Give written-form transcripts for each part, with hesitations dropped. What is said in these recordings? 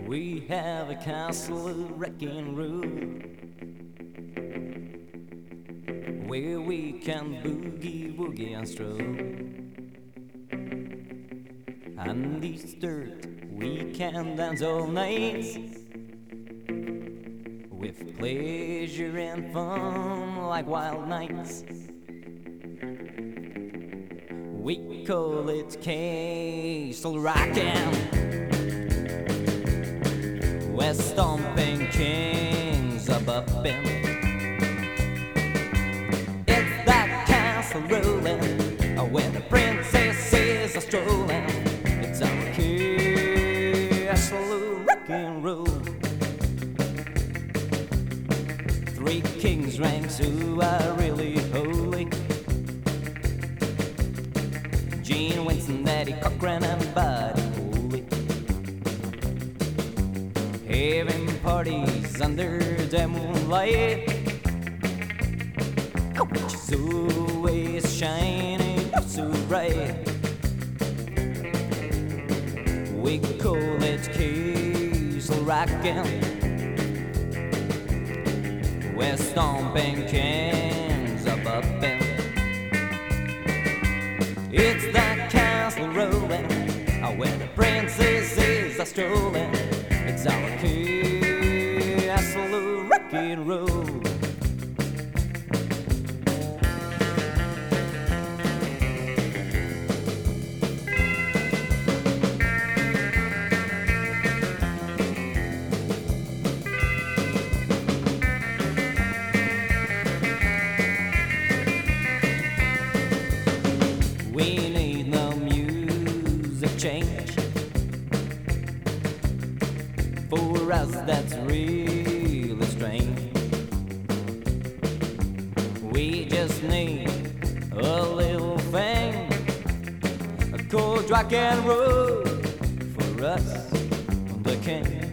We have a castle of wrecking rule where we can boogie woogie and stroll. On this dirt we can dance all night with pleasure and fun like wild nights. We call it castle rockin'. We're stomping kings of uppin'. It's that castle rollin' where the princesses are strolling. It's our castle rock and roll. 3 kings ranks who are really holy: Gene Winston, Daddy Cochran, and Buddy Holly. Having parties under the moonlight, which is always shining up so bright. We call it castle rockin'. We're stomping kings of uppin'. It's that castle rollin' where the princesses are strolling. It's our castle rock and roll. We need no music change. For us that's really strange. We just need a little thing called rock and roll. For us, the king.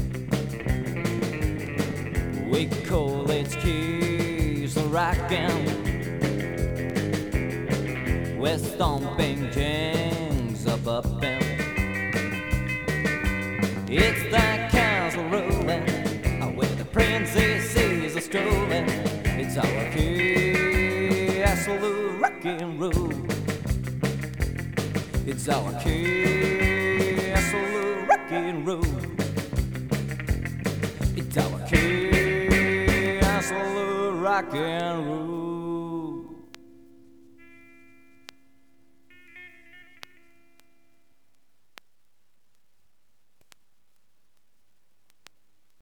We call it castle rockin'. We're stomping kings of uppin'. It's that castle rollin' where the princesses are strolling. It's our castle rock and roll. It's our castle rock and roll. It's our castle rock and roll.